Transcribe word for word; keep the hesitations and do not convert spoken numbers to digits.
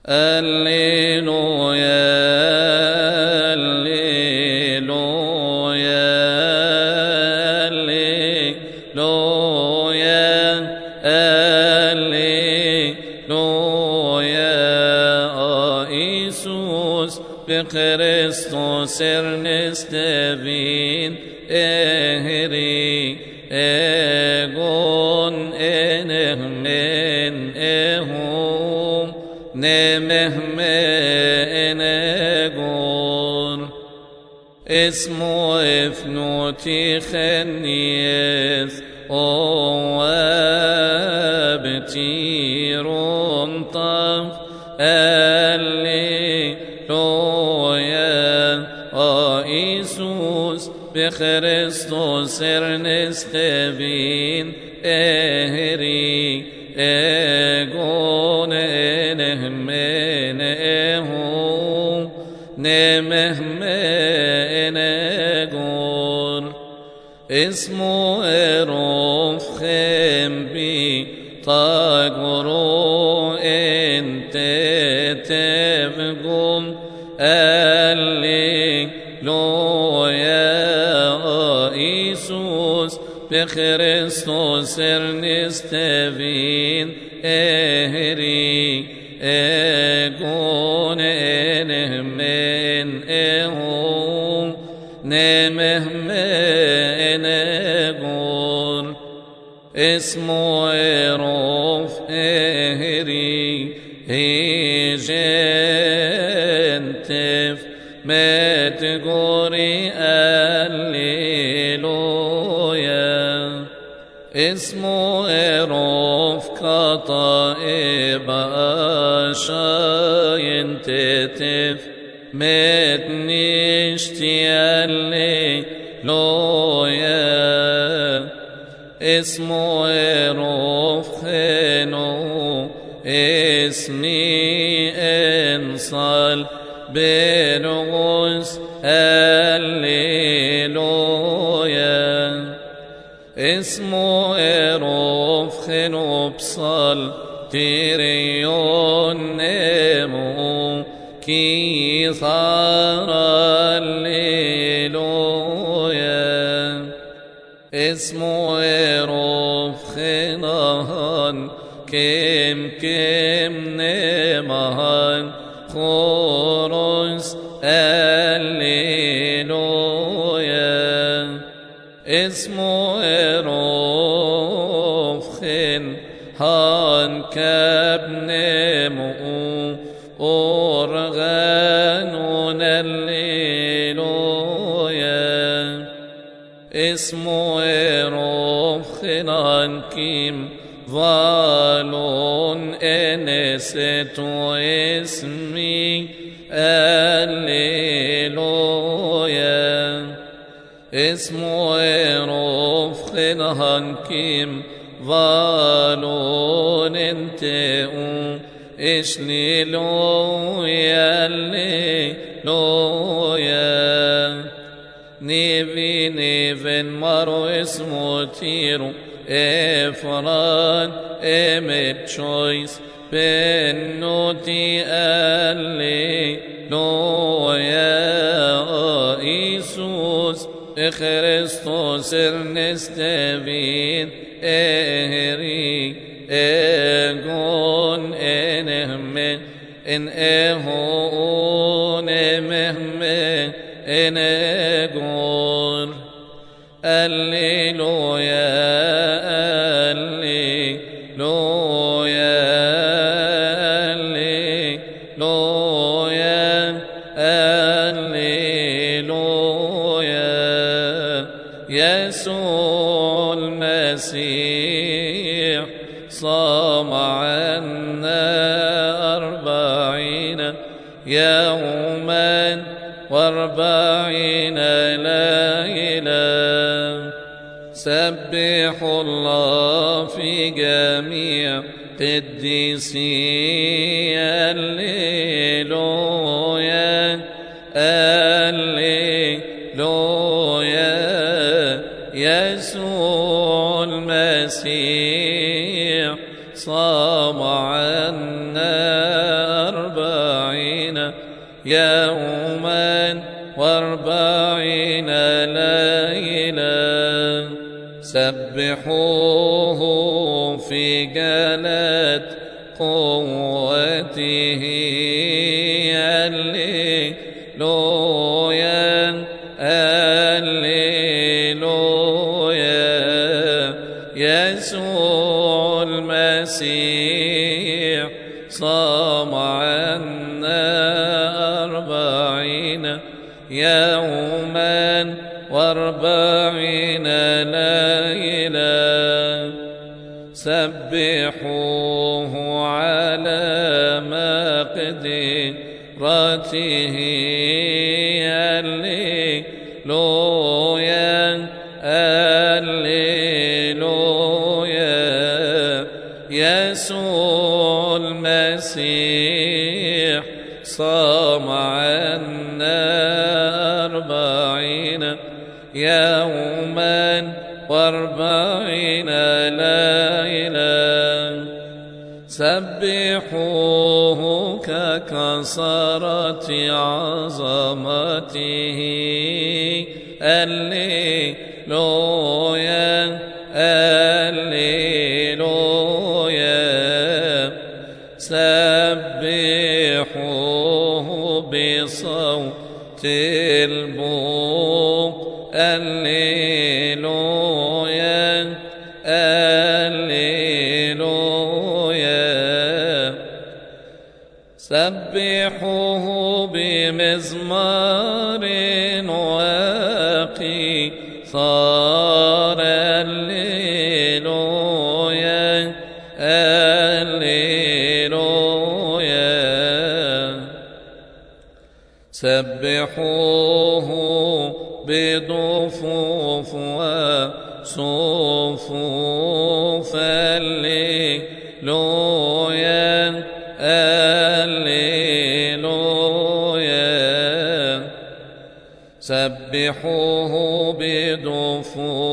هللويا هللويا هللويا Iisus بخريستوس ernestevin ehri egon enehmen ehum nemehme enegon اسمو افنوتي خنيث او ابتيرون طف هللويا Iisus بخريستوس ernestevin ehri egon enehmen ehum nemehme enegon اسمو اروفخم بي تاغرو انت تبقم هللويا Iisus بخريستوس ernestevin ehri egon enehmen ehum nemehme enegon اسمو اروف ehri هيجنتف متغوري هللويا اسمو اروف كطائب اشاينتتف متنشتي هللويا اسمو اروف خنو اسمي انصال بنغس هللويا اسمو اروف خنو بصال تيريون نمو كي صار هللويا اسمو اروف خنان كم كم نمهان خورس هللويا اسمو اروف خن هان كابنمو أورغانون هللويا اسمو اروف خنان كيم فالون انست اسمي هللويا اسمو اروف خنان كيم فالون انتئو اشليلويا هللويا نيفي نيفن مارو اسمو تيرو افران امت شويس بنوتي هللويا Iisus بخريستوس ernestevin ehri egon enehmen en ehon emehme enegon هللويا هللويا هللويا هللويا يسوع المسيح صام عنا أربعين يوما وأربعين ليلة سبحوا الله في جميع قديسي هللويا هللويا يسوع المسيح صام عنا أربعين يوما واربعين ليلة سبحوه في جلت قوته هللويا هللويا يسوع المسيح صام عنا أربعين يوما واربعين ليلة سبحوه على مقدرته هللويا هللويا يسوع المسيح صام عنا أربعين يوما واربعين ليلة سبحوه ككثرة عظمته هللويا هللويا سبحوه بصوت البوق هللويا هللويا سبحوه بمزمار وقيثار هللويا هللويا سبحوه بضفوف وصفوف هللويا هللويا سبحوه بضفوف